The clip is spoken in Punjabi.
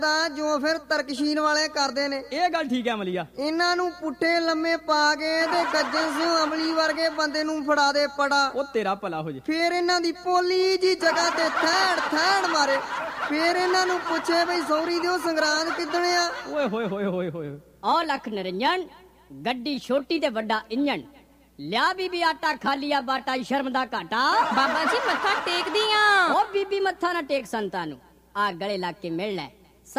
ਜੋ ਫਿਰ ਤਰਕਸ਼ੀਨ ਵਾਲੇ ਕਰਦੇ ਨੇ। ਇਹ ਗੱਲ ਠੀਕ ਹੈ ਅਮਲੀਆ। ਇਹਨਾਂ ਨੂੰ ਪੁੱਠੇ ਲੰਮੇ ਪਾ ਕੇ ਤੇ ਗੱਜਣ ਸਿੰਘ ਅਮਲੀ ਵਰਗੇ ਬੰਦੇ ਨੂੰ ਫੜਾ ਦੇ ਪੜਾ। ਉਹ ਤੇਰਾ ਭਲਾ ਹੋ ਜੇ। ਫੇਰ ਇਹਨਾਂ ਦੀ ਪੋਲੀ ਜੀ ਜਗ੍ਹਾ ਤੇ ਥੈੜ ਮਾਰੇ। ਫੇਰ ਇਹਨਾਂ ਨੂੰ ਪੁੱਛੇ ਬਈ ਸੌਰੀ ਦਿਓ ਸੰਗਰਾਂਦ ਕਿੱਦਣ ਆ। ਓਏ ਹੋਏ ਹੋਏ ਹੋਏ ਹੋਏ। ਆ ਲੱਖ ਨਿਰੰਜਨ ਗੱਡੀ ਛੋਟੀ ਤੇ ਵੱਡਾ ਇੰਜਣ ਲਿਆ ਬੀਬੀ ਆਟਾ ਖਾਲੀਆ ਬਾਟਾ ਸ਼ਰਮ ਦਾ ਘਾਟਾ। ਬਾਬਾ ਜੀ ਮੱਥਾ ਟੇਕਦੀ ਆ। ਉਹ ਬੀਬੀ ਮੱਥਾ ਨਾ ਟੇਕ ਸੰਤਾਂ ਨੂੰ ਆ ਗਲੇ ਲੱਗ ਕੇ ਮਿਲ ਲੈ।